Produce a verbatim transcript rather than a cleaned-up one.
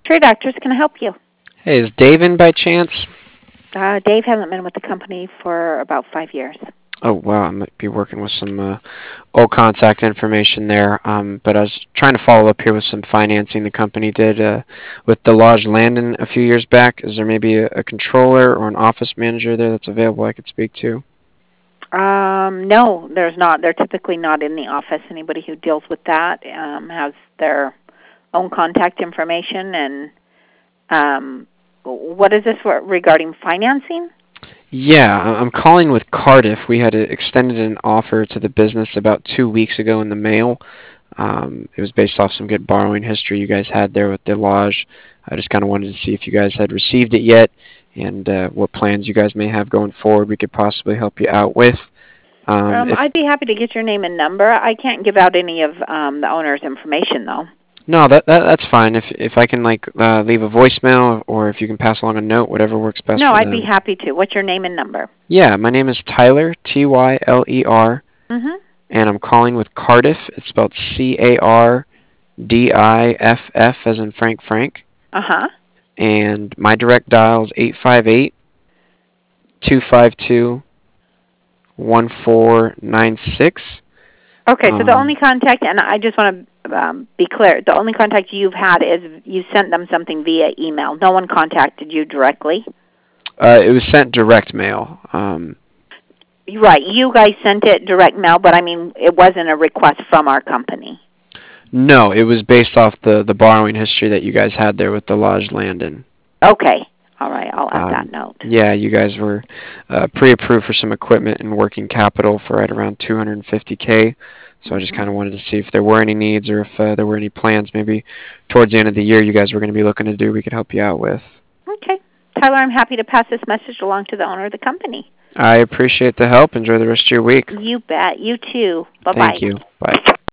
Tree Doctors, can I help you? Hey, is Dave in by chance? Uh, Dave hasn't been with the company for about five years. Oh, wow, I might be working with some uh, old contact information there. Um, but I was trying to follow up here with some financing the company did uh, with Delage Landon a few years back. Is there maybe a, a controller or an office manager there that's available I could speak to? Um, no, there's not. They're typically not in the office. Anybody who deals with that um, has their own contact information. And um, what is this for, regarding financing? Yeah, I- I'm calling with Cardiff. We had uh, extended an offer to the business about two weeks ago in the mail. Um, it was based off some good borrowing history you guys had there with Delage. I just kind of wanted to see if you guys had received it yet and uh, what plans you guys may have going forward we could possibly help you out with. Um, Um, if I'd be happy to get your name and number. I can't give out any of um, the owner's information, though. No, that, that that's fine. If if I can like uh, leave a voicemail or if you can pass along a note, whatever works best No, for I'd be them. happy to. What's your name and number? Yeah, my name is Tyler, T Y L E R, Mm-hmm. and I'm calling with Cardiff. It's spelled C A R D I F F as in Frank Frank. Uh-huh. And my direct dial is eight five eight, two five two, one four nine six. Okay, so the Um, only contact, and I just want to um, be clear, the only contact you've had is you sent them something via email. No one contacted you directly? uh, it was sent direct mail. Um, Right, you guys sent it direct mail, but I mean, it wasn't a request from our company. no, it was based off the, the borrowing history that you guys had there with the Lodge Landon. Okay, all right, I'll add that Um, note. yeah, you guys were uh, pre-approved for some equipment and working capital for right around two hundred fifty K. So I just Mm-hmm. kind of wanted to see if there were any needs or if uh, there were any plans maybe towards the end of the year you guys were going to be looking to do we could help you out with. Okay. Tyler, I'm happy to pass this message along to the owner of the company. I appreciate the help. Enjoy the rest of your week. You bet. You too. Bye-bye. Thank you. Bye.